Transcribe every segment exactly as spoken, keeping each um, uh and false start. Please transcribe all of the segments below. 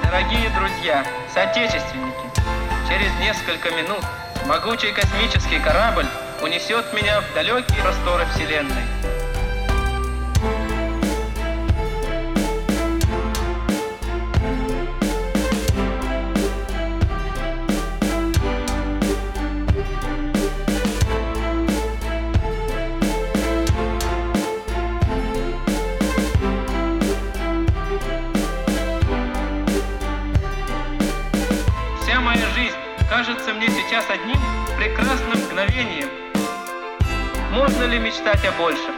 Дорогие друзья, соотечественники, через несколько минут могучий космический корабль унесет меня в далекие просторы Вселенной. Вся моя жизнь кажется мне сейчас одним прекрасным мгновением. Можно ли мечтать о большем?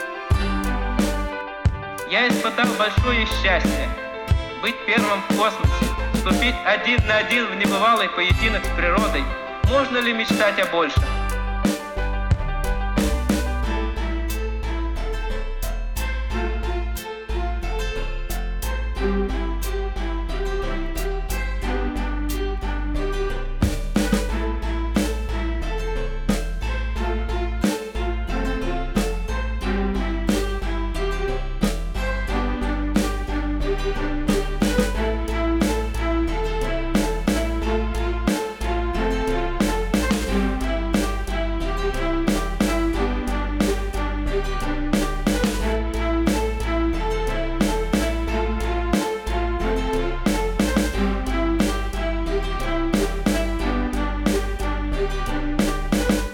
Я испытал большое счастье быть первым в космосе, вступить один на один в небывалый поединок с природой. Можно ли мечтать о большем?